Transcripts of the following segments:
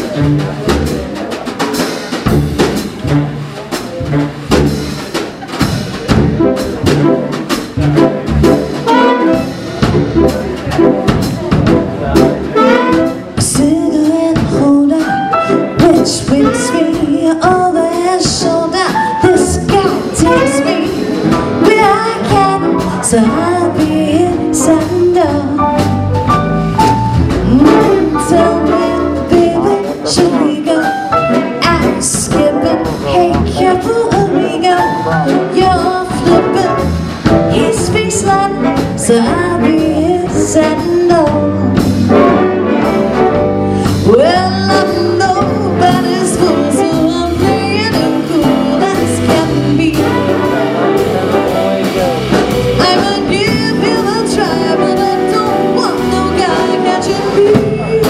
Cigarette holder, which whips me over his shoulder. This guy takes me where I can, so I'll be inside down. Tell me, baby, should we go out skipping? Hey, careful, amigo, you're flipping. He speaks Latin, so I'll be inside down. Well, I'm nobody's fool, so I'm playing it cool as can be. I would give him a try, but I don't want no guy catching me.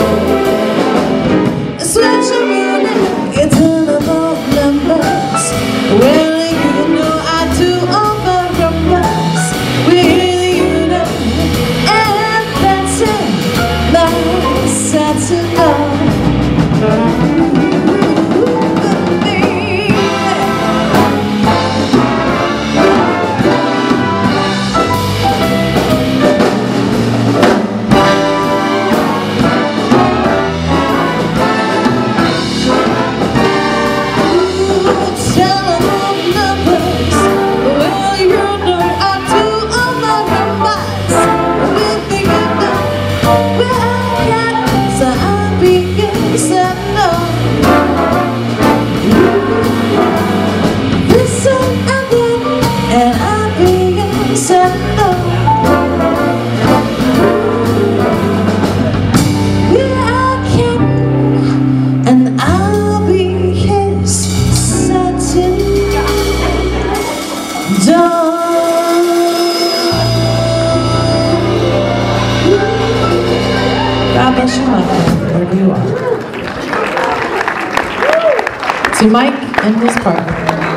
Switch around and get to the phone numbers. Well, you know I do all my numbers with you know, and that's it. That's Saturday. God bless you, Michael, wherever you are. To Mike and his partner.